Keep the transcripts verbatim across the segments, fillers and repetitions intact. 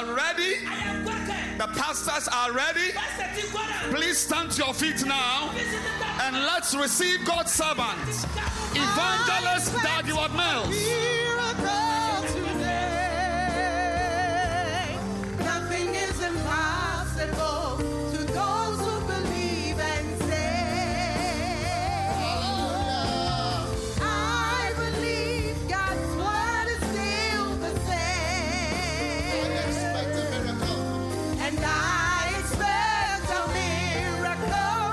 are ready. The pastors are ready. Please stand to your feet now and let's receive God's servant, Evangelist Dag Heward-Mills. Nothing is impossible to those who believe and say, I believe God's word is still the same. I expect a miracle. And I expect a miracle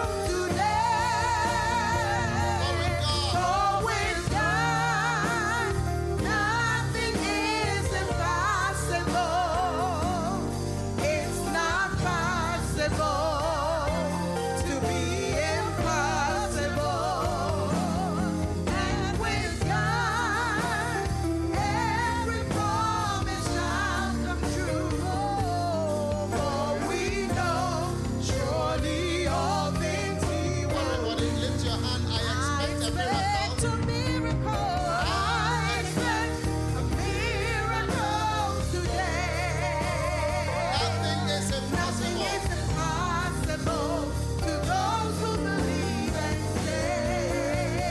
today. For with God, nothing is impossible. It's not possible to be impossible. And with God, every promise shall come true. For we know surely all things He will. Everybody lift your hand. I expect a miracle. Expect a miracle. I expect a miracle today. Nothing is Nothing impossible. is impossible to those who believe and say,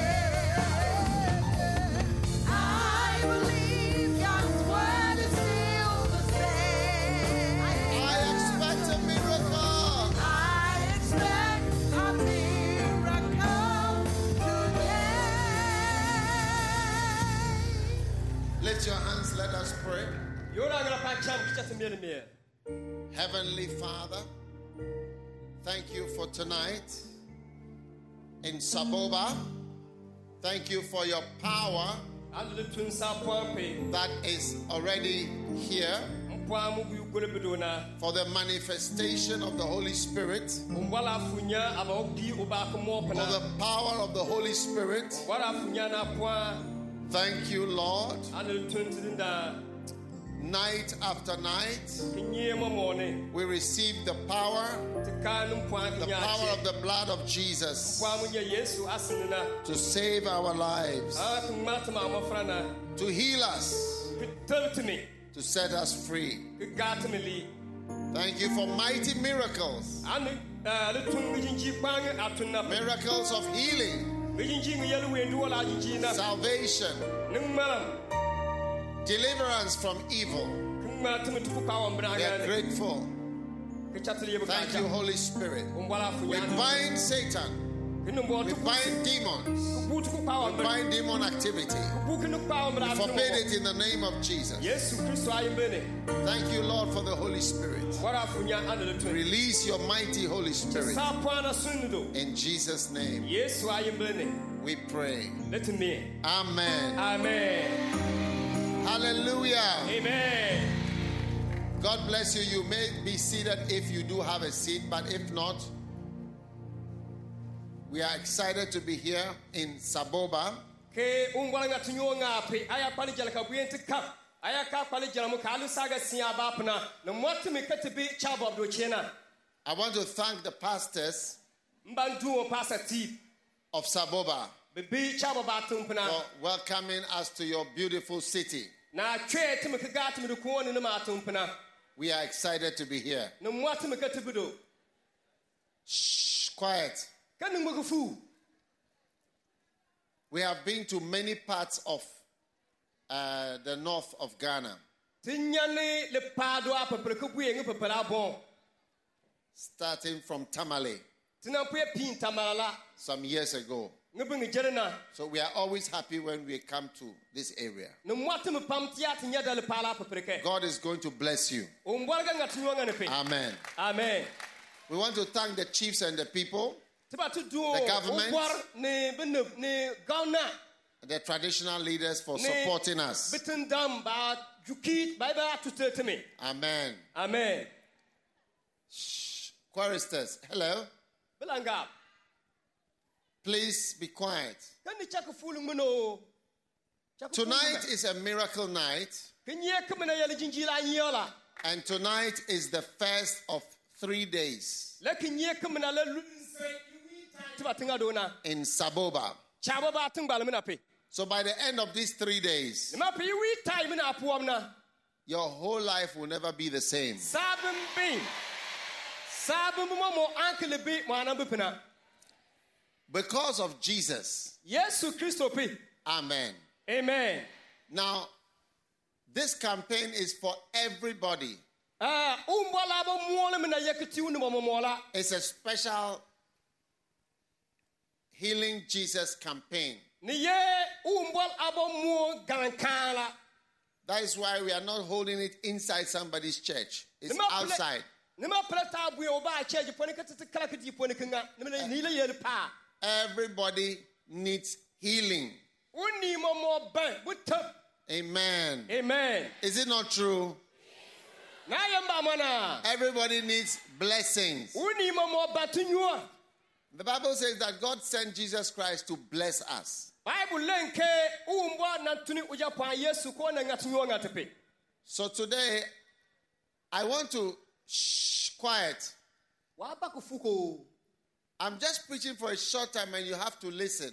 I believe God's word is still the same. I expect a miracle. I expect a miracle today. Lift your hands. Let us pray. Heavenly Father, thank you for tonight in Saboba. Thank you for your power that is already here, for the manifestation of the Holy Spirit, for the power of the Holy Spirit. Thank you, Lord. Night after night, we receive the power, the power of the blood of Jesus to save our lives, to heal us, to set us free. Thank you for mighty miracles, miracles of healing, salvation, deliverance from evil. We are grateful. Thank you, Holy Spirit. We bind Satan. We bind demons. We bind demon activity. We forbid it in the name of Jesus. Thank you, Lord, for the Holy Spirit. Release your mighty Holy Spirit. In Jesus' name, we pray. Amen. Amen. Hallelujah. Amen. God bless you. You may be seated if you do have a seat, but if not, we are excited to be here in Saboba. I want to thank the pastors of Saboba for welcoming us to your beautiful city. We are excited to be here. Shh, quiet. We have been to many parts of uh, the north of Ghana. Starting from Tamale some years ago. So we are always happy when we come to this area. God is going to bless you. Amen. Amen. We want to thank the chiefs and the people, the government, the traditional leaders for supporting us. Amen. Amen. Shh. Choristers, hello. Please be quiet. Tonight is a miracle night. And tonight is the first of three days in Saboba. So by the end of these three days, your whole life will never be the same. Because of Jesus. Amen. Amen. Now, this campaign is for everybody. It's a special Healing Jesus campaign. That is why we are not holding it inside somebody's church. It's outside. Everybody needs healing. Amen. Amen. Is it not true? Everybody needs blessings. The Bible says that God sent Jesus Christ to bless us. So today, I want to shh, quiet. I'm just preaching for a short time and you have to listen.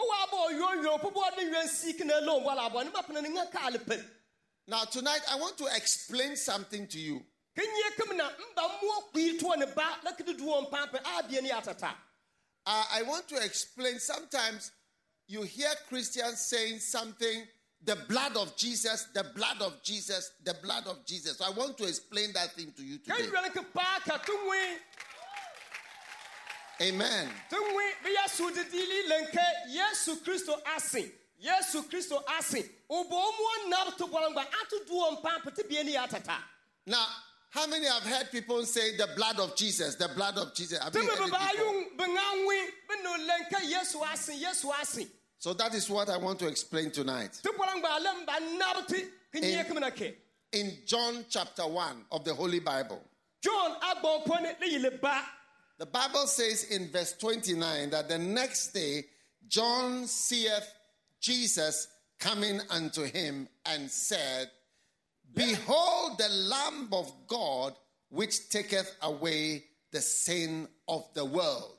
Now tonight, I want to explain something to you. Uh, I want to explain, sometimes you hear Christians saying something, the blood of Jesus, the blood of Jesus, the blood of Jesus. So I want to explain that thing to you today. Amen. Now, how many have heard people say the blood of Jesus, the blood of Jesus? Have you heard it? So that is what I want to explain tonight. In, in John chapter one of the Holy Bible. The Bible says in verse twenty-nine that the next day John seeth Jesus coming unto him and said, Behold the Lamb of God, which taketh away the sin of the world.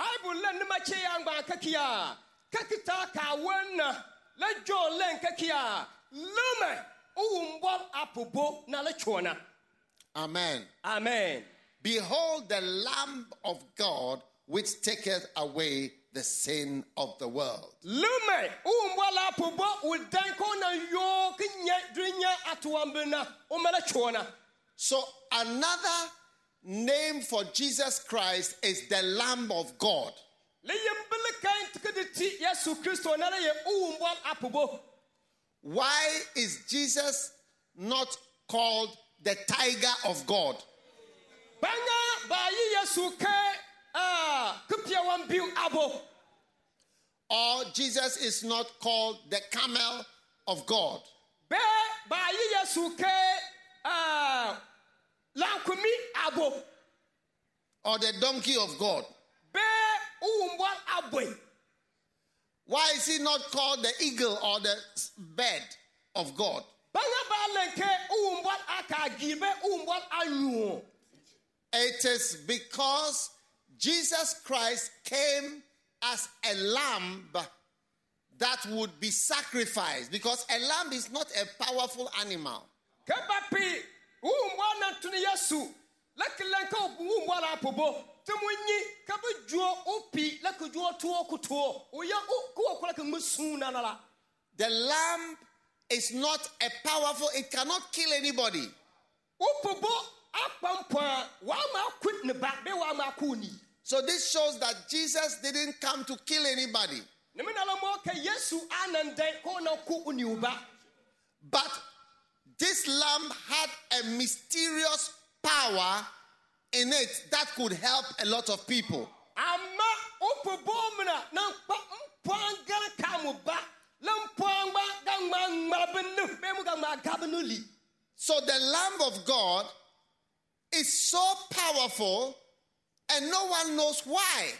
Amen. Amen. Behold the Lamb of God, which taketh away the sin of the world. So another name for Jesus Christ is the Lamb of God. Why is Jesus not called the Tiger of God? Or Jesus is not called the Camel of God? Or the Donkey of God? Why is he not called the eagle or the bird of God? It is because Jesus Christ came as a lamb that would be sacrificed. Because a lamb is not a powerful animal. The lamb is not a powerful, it cannot kill anybody. So this shows that Jesus didn't come to kill anybody. But this lamb had a mysterious power in it that could help a lot of people. So the Lamb of God is so powerful and no one knows why.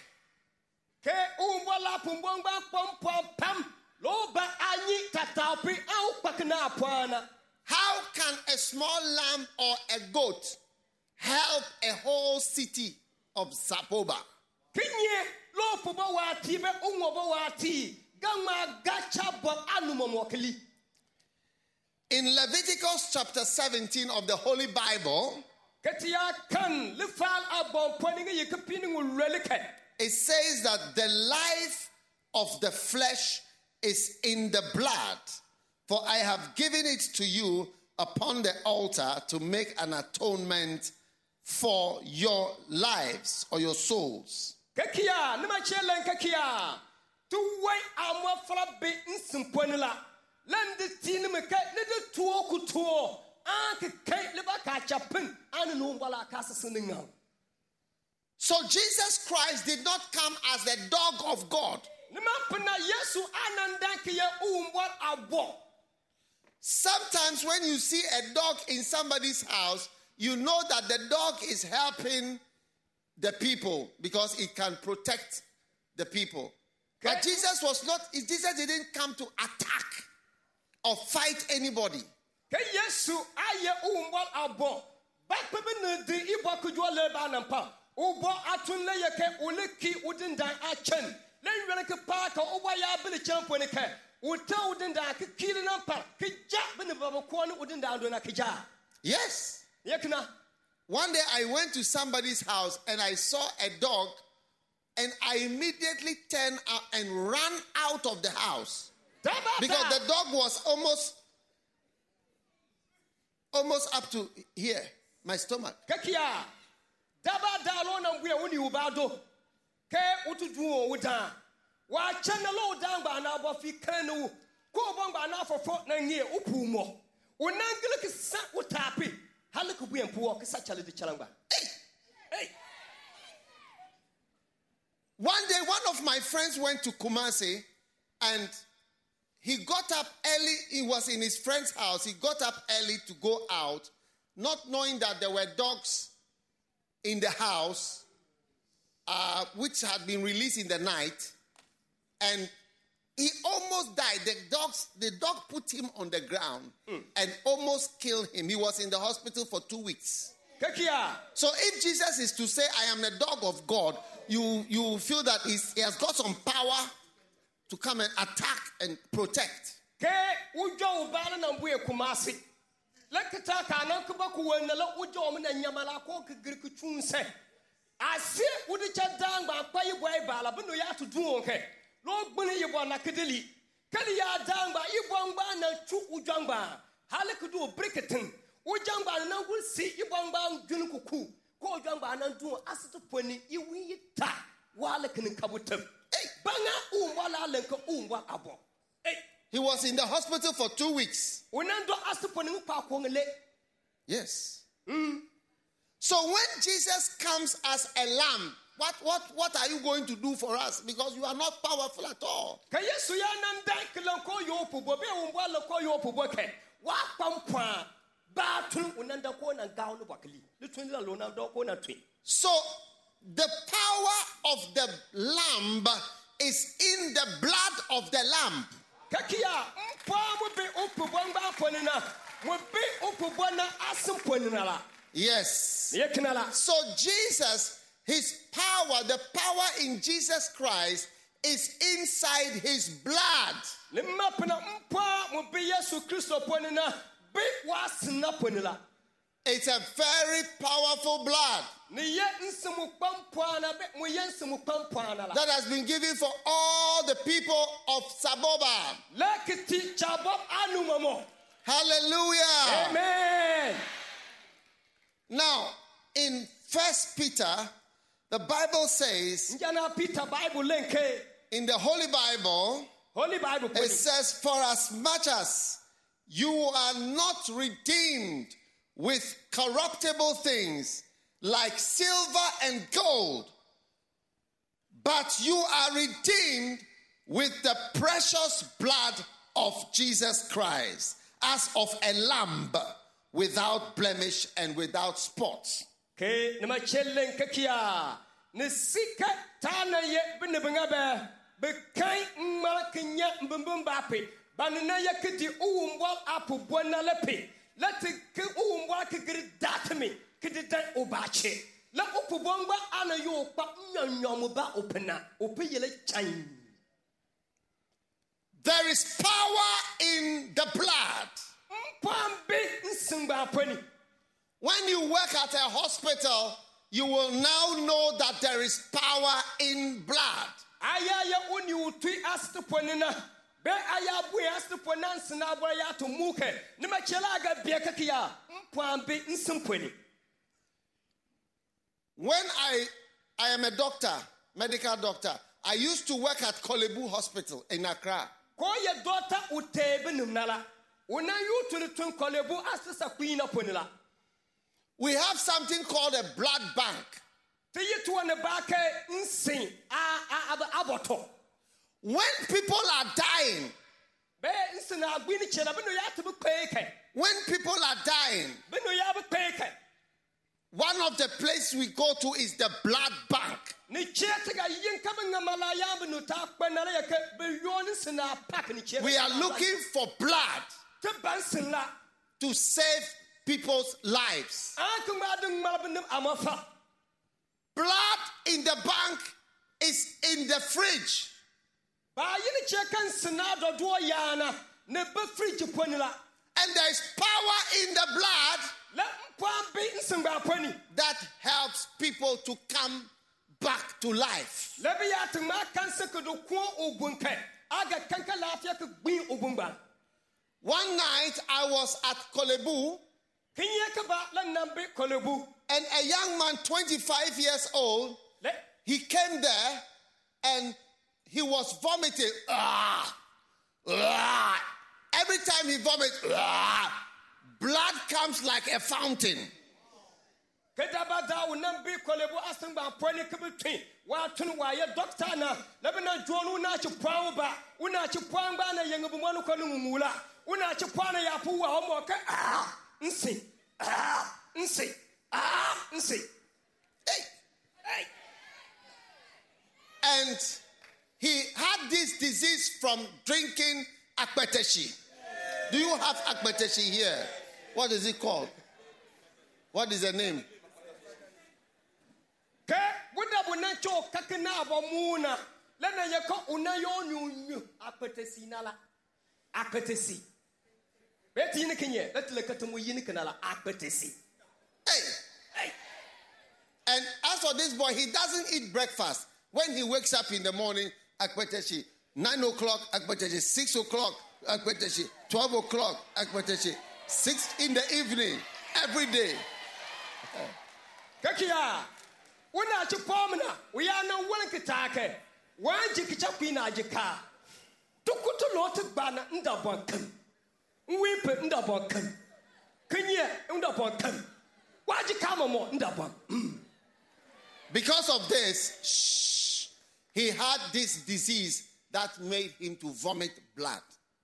How can a small lamb or a goat help a whole city of Sapoba? In Leviticus chapter seventeen of the Holy Bible, it says that the life of the flesh is in the blood, for I have given it to you upon the altar to make an atonement for your lives or your souls. So Jesus Christ did not come as the dog of God. Sometimes when you see a dog in somebody's house, you know that the dog is helping the people because it can protect the people. But Jesus was not, Jesus didn't come to attack or fight anybody. Yes. One day I went to somebody's house and I saw a dog, and I immediately turned out and ran out of the house because the dog was almost almost up to here, my stomach. One day, one of my friends went to Kumasi, and he got up early. He was in his friend's house. He got up early to go out, not knowing that there were dogs in the house, uh, which had been released in the night. And he almost died. The dogs, the dog put him on the ground mm. and almost killed him. He was in the hospital for two weeks. So if Jesus is to say, I am the dog of God, you, you feel that he's, he has got some power to come and attack and protect. He was in the hospital for two weeks. Yes. Mm. So when Jesus comes as a lamb, what, what, what are you going to do for us? Because you are not powerful at all. So the power of the lamb is in the blood of the lamb. Yes. So Jesus, his power, the power in Jesus Christ is inside his blood. It's a very powerful blood that has been given for all the people of Saboba. Hallelujah. Amen. Now, in First Peter, the Bible says, in the Holy Bible, Holy Bible, it says, for as much as you are not redeemed with corruptible things like silver and gold, but you are redeemed with the precious blood of Jesus Christ, as of a lamb without blemish and without spots. Okay, nama chellen kakia ne sika tana ye bene bengabe be kai mma kenya mbembem bape banana yakiti uwmbwal apu bwana lepe lati ke uwmbwal kigiri datme kidida obache la upu bomba ana yo pa nyanyom ba opena opeyele chan. There is power in the blood. When you work at a hospital, you will now know that there is power in blood. When I, I am a doctor, medical doctor, I used to work at Kolebu Hospital in Accra. We have something called a blood bank. When people are dying, when people are dying, one of the places we go to is the blood bank. We are looking for blood to save people's lives. Blood in the bank is in the fridge. And there is power in the blood that helps people to come back to life. One night I was at Kolebu, and a young man, twenty-five years old, he came there and he was vomiting. Ah, ah. Every time he vomits, ah, blood comes like a fountain. And he had this disease from drinking akpeteshi. Do you have akpeteshi here? What is it called? What is the name? Hey. And as for this boy, he doesn't eat breakfast. When he wakes up in the morning, akpeteshi. Nine o'clock, akpeteshi. Six o'clock, akpeteshi. Twelve o'clock, akpeteshi. Six in the evening, every day. Kakia, when I took Pomina, we are no one Kitake. One Jikichapina Jika. Tukutu Lotte Banner in the Bonkan. We put in the Bonkan. Kenya in the Bonkan. Why you come more in the Bonkan? Because of this, shh, he had this disease that made him to vomit blood.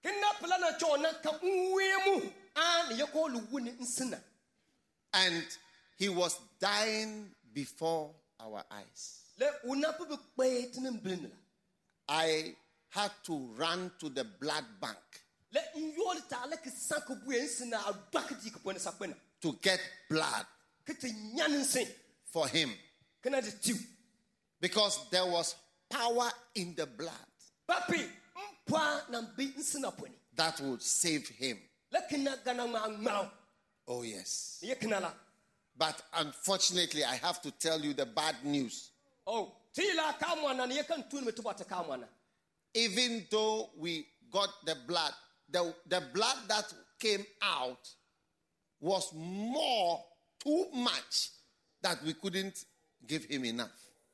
And he was dying before our eyes. I had to run to the blood bank to get blood for him, because there was power in the blood that would save him. Oh yes. But unfortunately, I have to tell you the bad news. Oh, even though we got the blood, the, the blood that came out was more, too much, that we couldn't give him enough.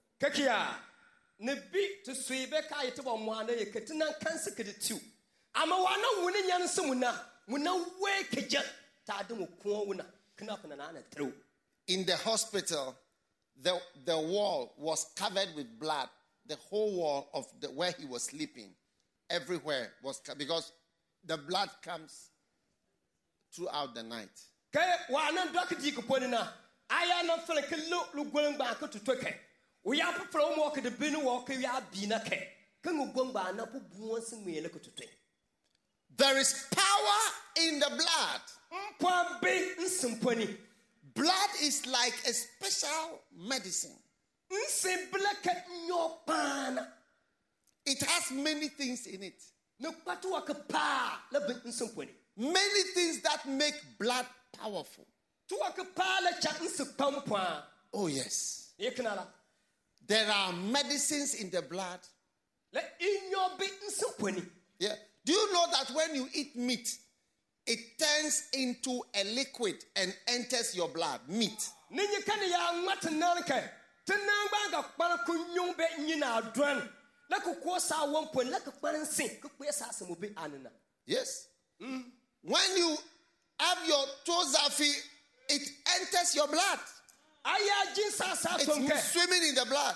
In the hospital, the, the wall was covered with blood. The whole wall of the, where he was sleeping, everywhere was covered, because the blood comes throughout the night. There is power in the blood. Blood is like a special medicine. It has many things in it. many things that make blood powerful. Oh, yes. There are medicines in the blood. Yeah. Do you know that when you eat meat, it turns into a liquid and enters your blood? Meat. Yes. Mm. When you have your tozafi, it enters your blood. It's swimming in the blood.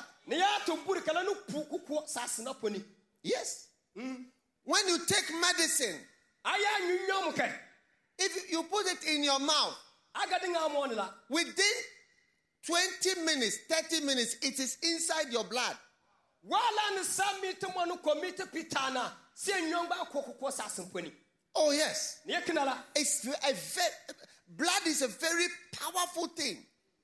Yes. Mm. When you take medicine, if you put it in your mouth, within twenty minutes, thirty minutes, it is inside your blood. Oh, yes. It's a very, blood is a very powerful thing.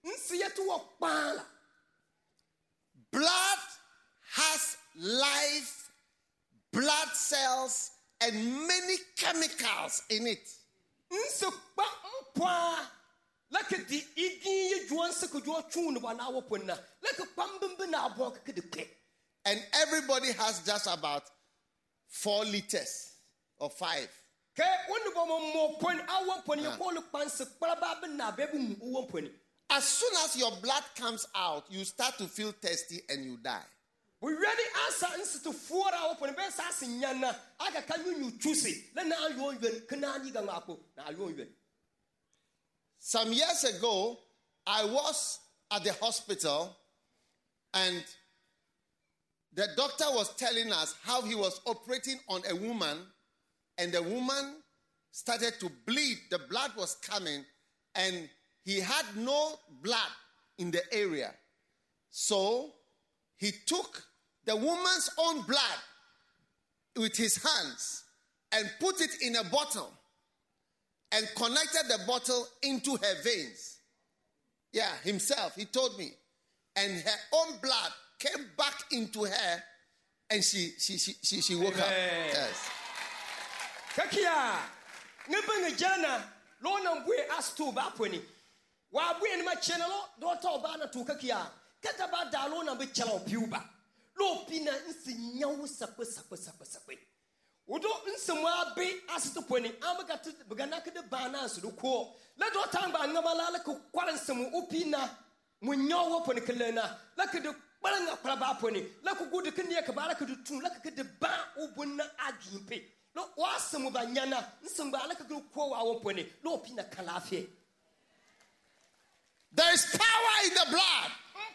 Blood has life, blood cells, and many chemicals in it. And everybody has just about four liters or five. Yeah. As soon as your blood comes out, you start to feel thirsty and you die. We really answer to four hours when Bessasiana. I can you choose Some years ago, I was at the hospital and the doctor was telling us how he was operating on a woman, and the woman started to bleed. The blood was coming, and he had no blood in the area. So he took the woman's own blood with his hands and put it in a bottle and connected the bottle into her veins. Yeah, himself, he told me. And her own blood came back into her, and she she she she, she woke hey. up. Yes. Kakia, nibanga jana, lona mbwe astu bapweni. Wa bwe ni machena lo, dota obana tu kakia. Kata ba da lona mbe chala opiuba. Lo pina nsi nyawu sakwe sakwe sakwe sakwe. Udo nsi mwa be astu pweni. Amaka tu bagana kede bana asu duko. Le dota mba ngabala le ku kwala nsi mu upina munyawo pweni kelena. Le kede balanga kwala pweni. Le ku gudu kende kabala kede tun. Le kede ba ubuna agimpe. Lo wasamu banyana nsimba le kede ko wa pweni. Lo pina kalafie. There is power in the blood.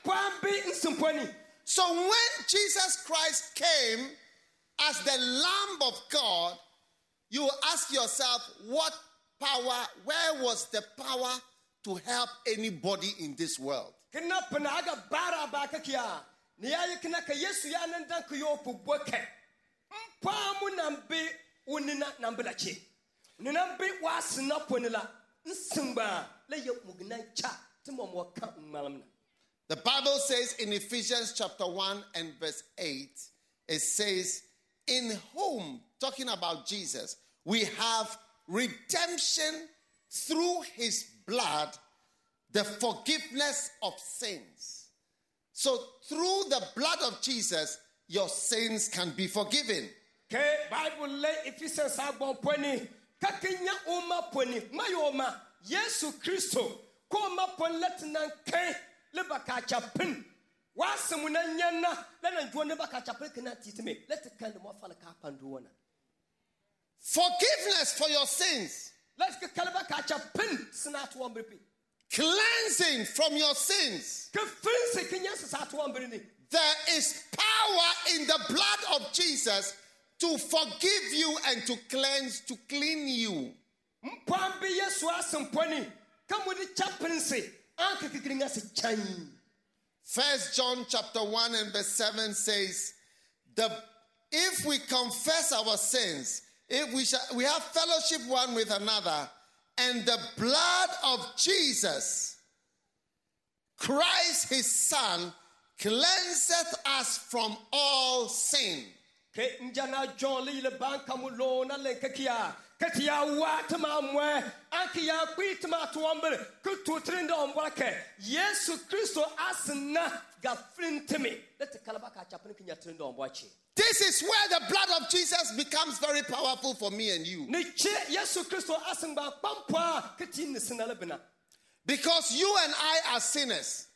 So when Jesus Christ came as the Lamb of God, you will ask yourself, what power, where was the power to help anybody in this world? The Bible says in Ephesians chapter one and verse eight, it says, in whom, talking about Jesus, we have redemption through his blood, the forgiveness of sins. So through the blood of Jesus, your sins can be forgiven. Bible Ephesians kakenya oma poni mayoma Yesu Kristo koma pon letnan kai le bakacha pin wasemuna nyana le na juo ne bakacha pin kana titime let kan mo fala ka panduona. Forgiveness for your sins. Let's get bakacha pin snat one bepi. Cleansing from your sins. There is power in the blood of Jesus to forgive you and to cleanse, to clean you. First John chapter one and verse seven says, the, if we confess our sins, if we shall, we have fellowship one with another, and the blood of Jesus, Christ his Son, cleanseth us from all sin. Katia watama mwe ankia kwitma tuambere kutu trende ombolake Yesu Kristo asna gafrintimi let kalabaka chapani kinya trende omboachi. This is where the blood of Jesus becomes very powerful for me and you. Because you and I are sinners.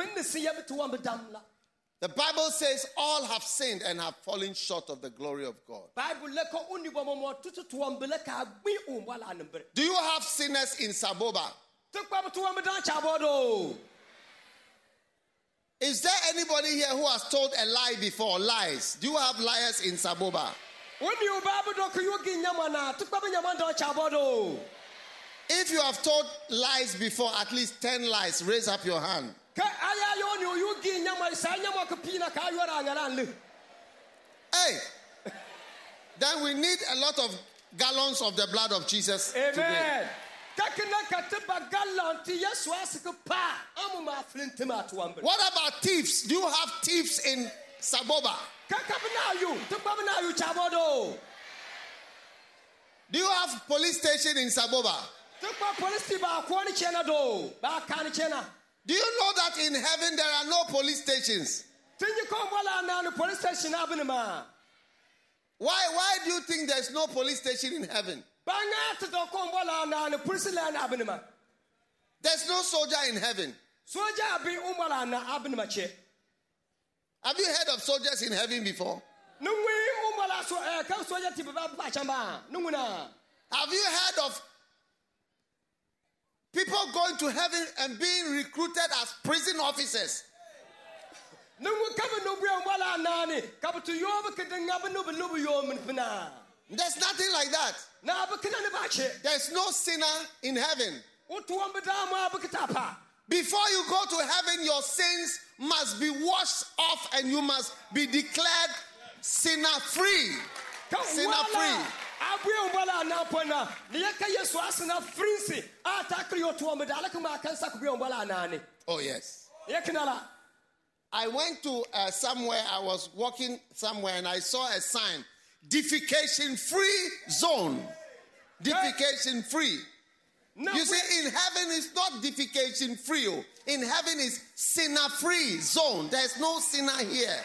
The Bible says all have sinned and have fallen short of the glory of God. Do you have sinners in Saboba? Is there anybody here who has told a lie before? Lies. Do you have liars in Saboba? If you have told lies before, at least ten lies, raise up your hand. Hey, then we need a lot of gallons of the blood of Jesus. Amen. Today. What about thieves? Do you have thieves in Saboba? Do you have police station in Saboba? Do you know that in heaven there are no police stations? Why, why do you think there's no police station in heaven? There's no soldier in heaven. Have you heard of soldiers in heaven before? Have you heard of people going to heaven and being recruited as prison officers? There's nothing like that. There's no sinner in heaven. Before you go to heaven, your sins must be washed off and you must be declared sinner free. Sinner free. Oh, yes. I went to uh, somewhere, I was walking somewhere and I saw a sign. Defecation free zone. Defecation free. No, you see, in heaven it's not defecation free. In heaven is sinner free zone. There's no sinner here.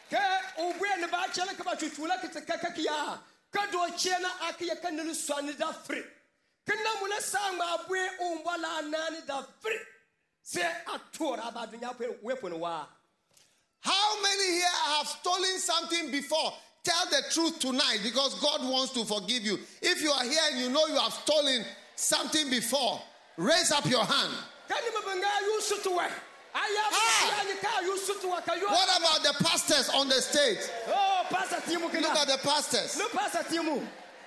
How many here have stolen something before? Tell the truth tonight because God wants to forgive you. If you are here and you know you have stolen something before, raise up your hand. Ah. What about the pastors on the stage? Oh, Pastor Timu. Look at the pastors. No, Pastor Timu.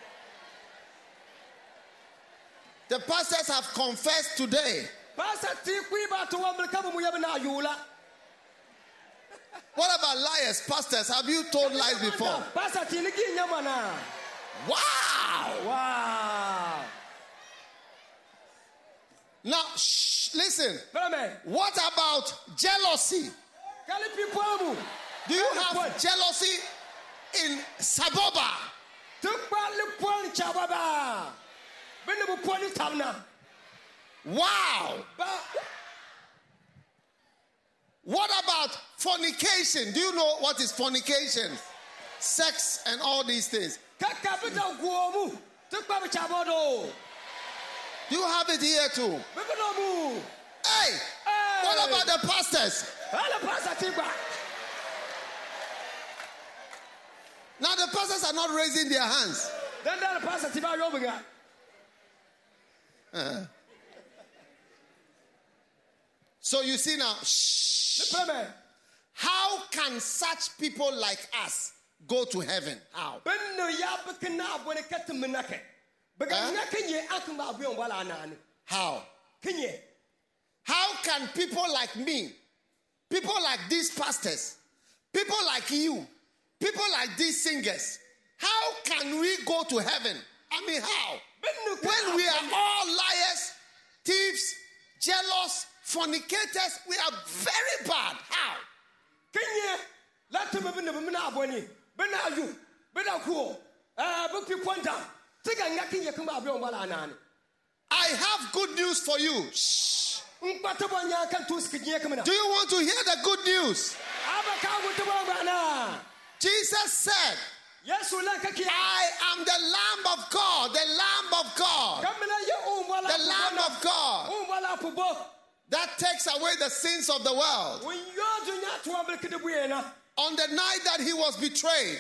The pastors have confessed today. What about liars, pastors? Have you told lies before? Wow! Wow! Now, shh, listen. What about jealousy? Do you have jealousy in Saboba? Wow! What about fornication? Do you know what is fornication? Sex and all these things. Do you have it here too? Hey! What about the pastors? Now the pastors are not raising their hands. Uh-huh. So you see now, shh. How can such people like us go to heaven? How? Huh? How? How can people like me, people like these pastors, people like you, people like these singers, how can we go to heaven? I mean, how? When we are all liars, thieves, jealous, fornicators, we are very bad. How? I have good news for you. Shh. Do you want to hear the good news? Jesus said, I am the Lamb of God, the Lamb of God, the Lamb of God that takes away the sins of the world. On the night that he was betrayed,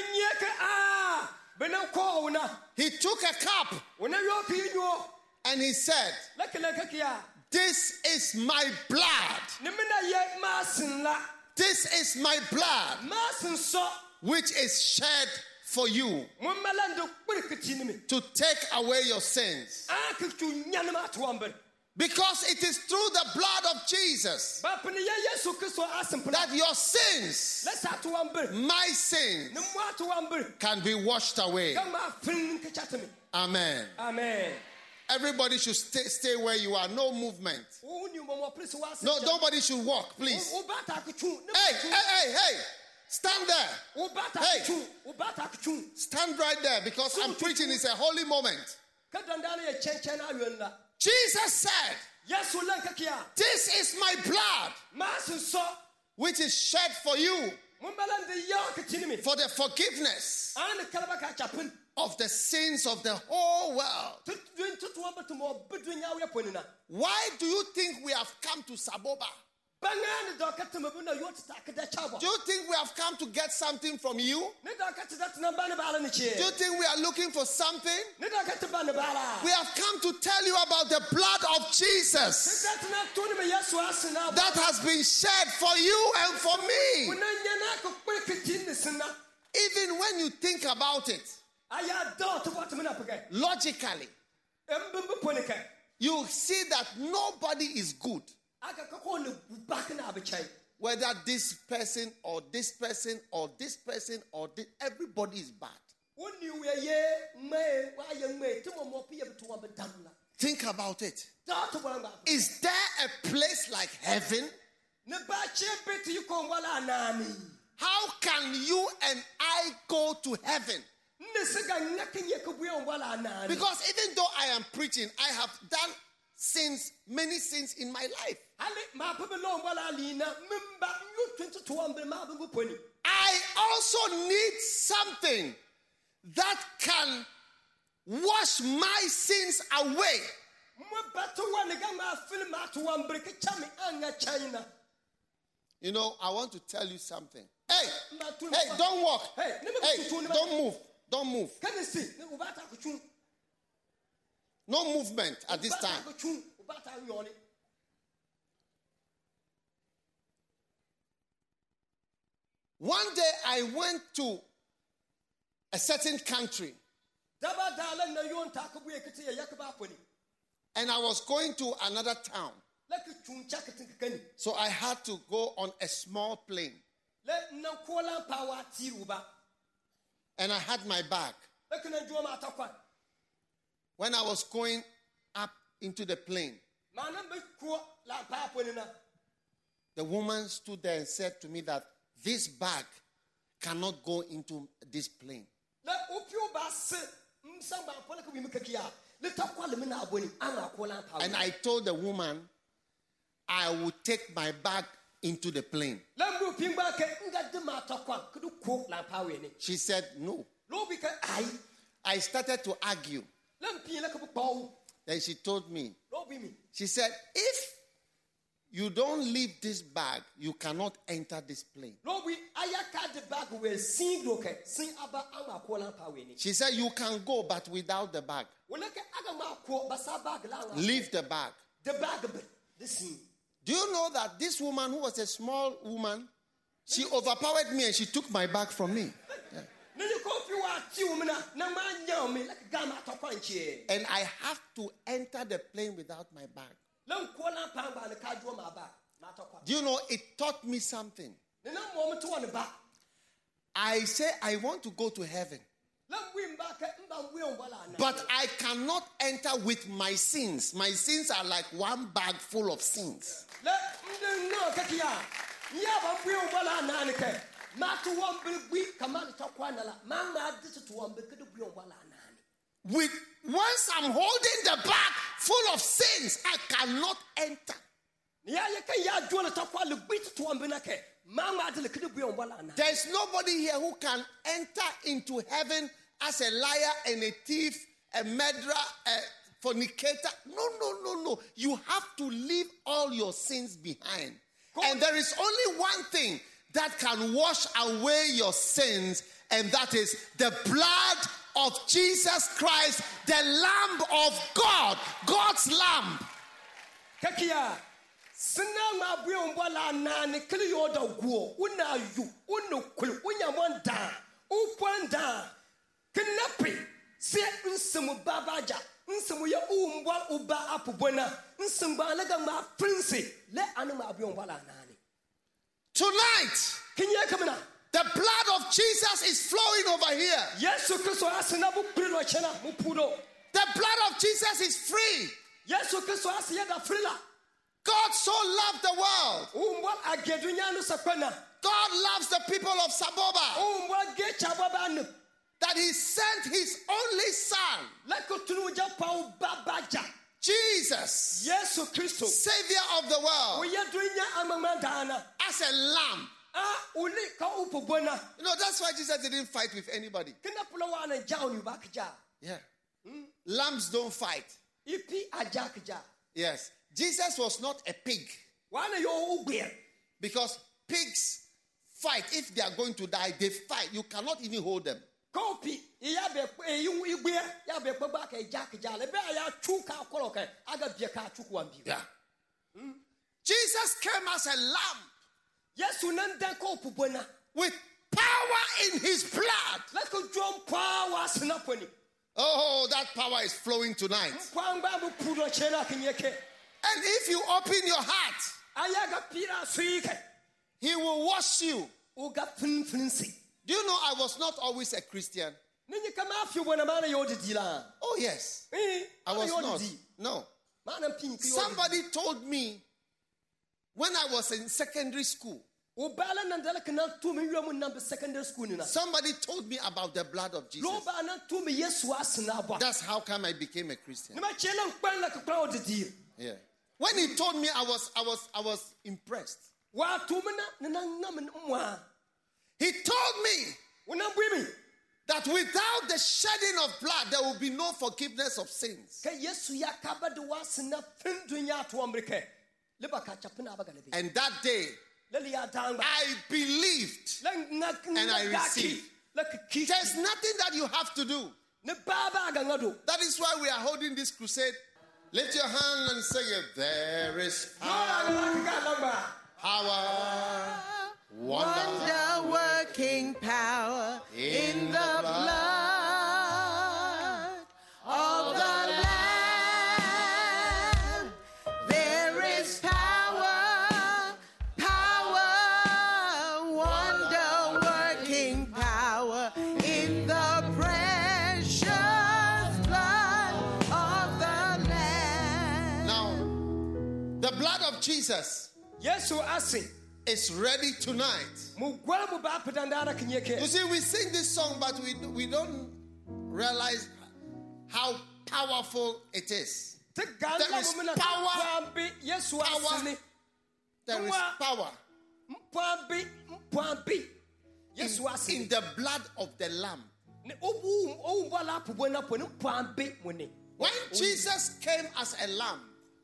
he took a cup and he said, this is my blood. This is my blood, which is shed for you to take away your sins. Because it is through the blood of Jesus that your sins, my sins, can be washed away. Amen. Amen. Everybody should stay, stay where you are. No movement. No, nobody should walk, please. Hey, hey, hey, hey. Stand there. Hey. Stand right there because I'm preaching. It's a holy moment. Jesus said, this is my blood, which is shed for you for the forgiveness of the sins of the whole world. Why do you think we have come to Saboba? Do you think we have come to get something from you? Do you think we are looking for something? We have come to tell you about the blood of Jesus that has been shed for you and for me. Even when you think about it, logically, you see that nobody is good. Whether this person or this person or this person or this, everybody is bad. Think about it. Is there a place like heaven? How can you and I go to heaven? Because even though I am preaching, I have done sins, many sins in my life. I also need something that can wash my sins away. You know, I want to tell you something. Hey, hey, don't walk. Hey, don't move. Don't move. No movement at this time. One day I went to a certain country and I was going to another town. So I had to go on a small plane. And I had my bag. When I was going up into the plane, the woman stood there and said to me that this bag cannot go into this plane. And I told the woman, I will take my bag into the plane. She said, no. I started to argue. Then she told me, she said, if you don't leave this bag, you cannot enter this plane. She said, you can go, but without the bag. Leave the bag. Do you know that this woman, who was a small woman, she overpowered me and she took my bag from me? Yeah. And I have to enter the plane without my bag. Do you know, it taught me something. I say I want to go to heaven, but I cannot enter with my sins. My sins are like one bag full of sins. with once I'm holding the bag full of sins, I cannot enter. There's nobody here who can enter into heaven as a liar and a thief, a murderer, a fornicator. No, no, no, no. You have to leave all your sins behind. God. And there is only one thing that can wash away your sins, and that is the blood of Jesus Christ, the Lamb of God, God's Lamb. Kakia. Sina wala na ne kili yoda guo una yu unu kulu unya monda upanda kinapi se nsemu babaja nsemu ya umbwa uba apubona nsemba laga ma prince le anuma abion wala nani. Tonight, kinye kamina, the blood of Jesus is flowing over here. Yesu Kristo asina bu prino chena mu pudo. The blood of Jesus is free. Yesu Kristo asiya da free la. God so loved the world. God loves the people of Saboba. That he sent his only son, Jesus, Savior of the world, as a lamb. You know, that's why Jesus didn't fight with anybody. Yeah. Lambs don't fight. Yes. Jesus was not a pig. Because pigs fight. If they are going to die, they fight. You cannot even hold them. Yeah. Jesus came as a lamb with power in his blood. Oh, that power is flowing tonight. And if you open your heart, he will wash you. Do you know I was not always a Christian? Oh, yes. I was not. No. Somebody told me when I was in secondary school. Somebody told me about the blood of Jesus. That's how come I became a Christian. Yeah. When he told me, I was, I was, I was impressed. He told me that without the shedding of blood, there will be no forgiveness of sins. And that day, I believed and I received. There's nothing that you have to do. That is why we are holding this crusade. Lift your hand and say it. There is power, power, wonder, wonder working power in the blood of the Lamb. There is power, power, wonder working power in the precious blood of the Lamb. Now, the blood of Jesus is ready tonight. You see, we sing this song, but we, we don't realize how powerful it is. There is power. Power. There is power in, in the blood of the Lamb. When Jesus came as a lamb,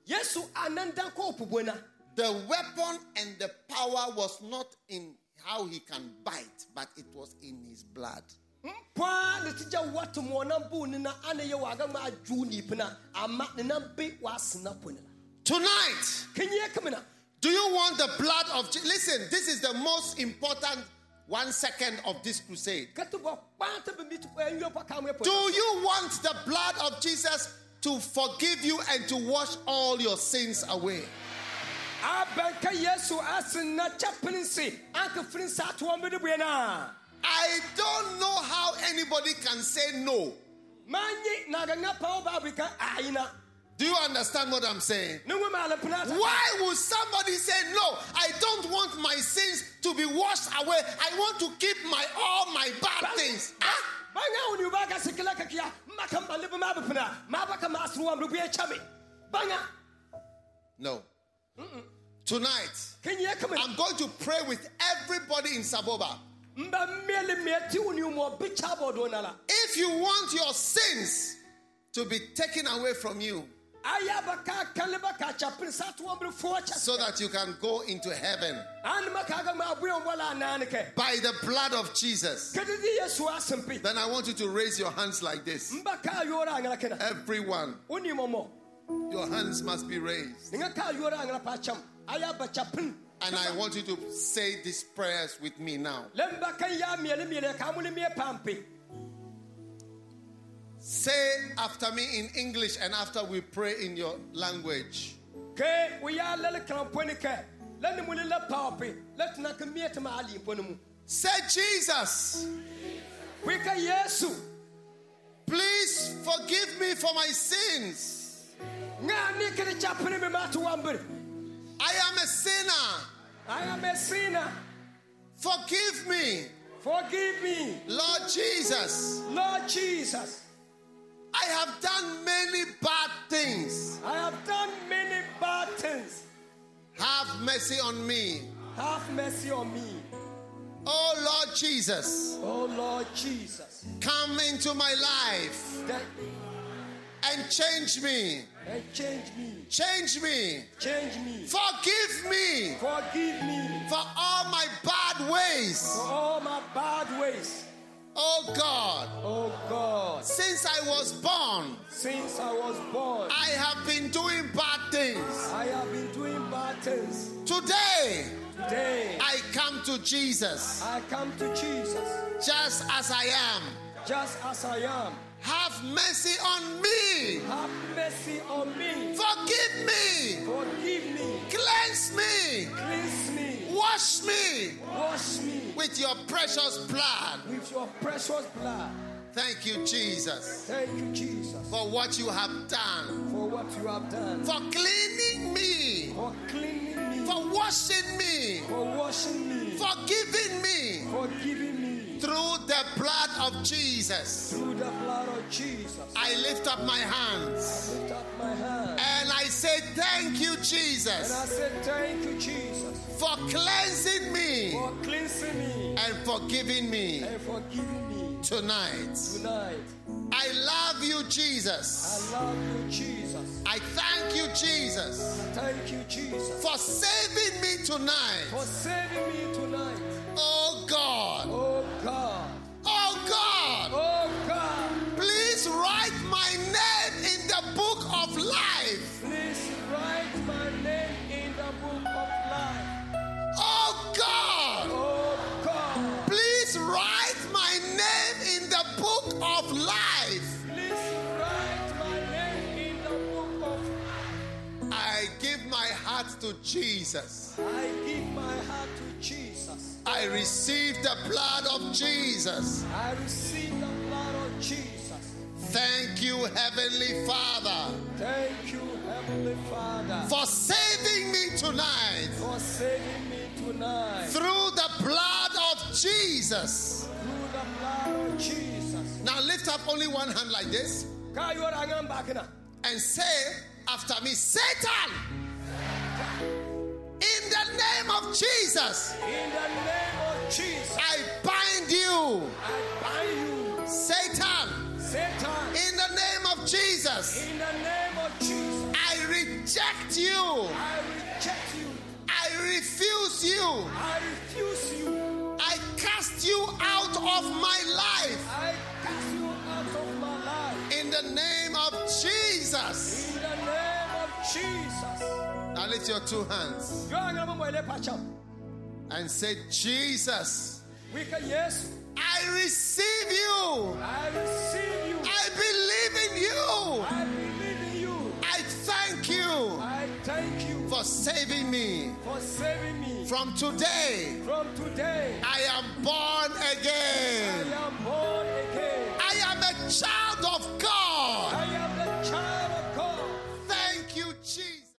the weapon and the power was not in how he can bite, but it was in his blood. Tonight, do you want the blood of Jesus? Listen, this is the most important one second of this crusade. Do you want the blood of Jesus to forgive you and to wash all your sins away? I don't know how anybody can say no. Do you understand what I'm saying? Why would somebody say, no, I don't want my sins to be washed away. I want to keep my all my bad things. Huh? No. Mm-mm. Tonight, I'm going to pray with everybody in Saboba. If you want your sins to be taken away from you, so that you can go into heaven by the blood of Jesus, then I want you to raise your hands like this. Everyone, your hands must be raised. And I want you to say these prayers with me now. Say after me in English and after we pray in your language. Say, Jesus, please forgive me for my sins. I am a sinner. I am a sinner. Forgive me. Forgive me. Lord Jesus. Lord Jesus. I have done many bad things. I have done many bad things. Have mercy on me. Have mercy on me. Oh Lord Jesus. Oh Lord Jesus. Come into my life. That and change me. And change me. Change me. Change me. Forgive me. Forgive me. For all my bad ways. For all my bad ways. Oh God. Oh God. Since I was born. Since I was born. I have been doing bad things. I have been doing bad things. Today. Today. I come to Jesus. I come to Jesus. Just as I am. Just as I am. Have mercy on me. Have mercy on me. Forgive me. Forgive me. Cleanse me. Cleanse me. Wash me. Wash me. With your precious blood. With your precious blood. Thank you, Jesus. Thank you, Jesus. For what you have done. For what you have done. For cleaning me. For cleaning me. For washing me. For washing me. For giving me. For giving me. Through the blood of Jesus. Through the blood of Jesus. I lift up my hands. I lift up my hands. And I say thank you, Jesus. And I say thank you, Jesus. For cleansing me. For cleansing me. And forgiving me. And forgiving me. Tonight. Tonight. I love you, Jesus. I love you, Jesus. I thank you, Jesus. Thank you, Jesus. For saving me tonight. For saving me tonight. Oh God. Oh God. Oh God. Oh God. Please write my name in the book of life. Please write my name in the book of life. Oh God. Oh God. Please write my name in the book of life. Please write my name in the book of life. I give my heart to Jesus. I give my heart to Jesus. I receive the blood of Jesus. I receive the blood of Jesus. Thank you, Heavenly Father. Thank you, Heavenly Father. For saving me tonight. For saving me tonight. Through the blood of Jesus. Through the blood of Jesus. Now lift up only one hand like this. And say after me, Satan. In the name of Jesus. In the name of Jesus. I bind you. I bind you. Satan. Satan. In the name of Jesus. In the name of Jesus. I reject you. I reject you. I refuse you. I refuse you. I cast you out of my life. I cast you out of my life. In the name of Jesus. In the name of Jesus. Now lift your two hands and say, Jesus, I receive you. I receive you. I believe in you. I believe in you. I thank you. I thank you for saving me. For saving me. From today. From today. I am born again. I am born again. I am a child of God.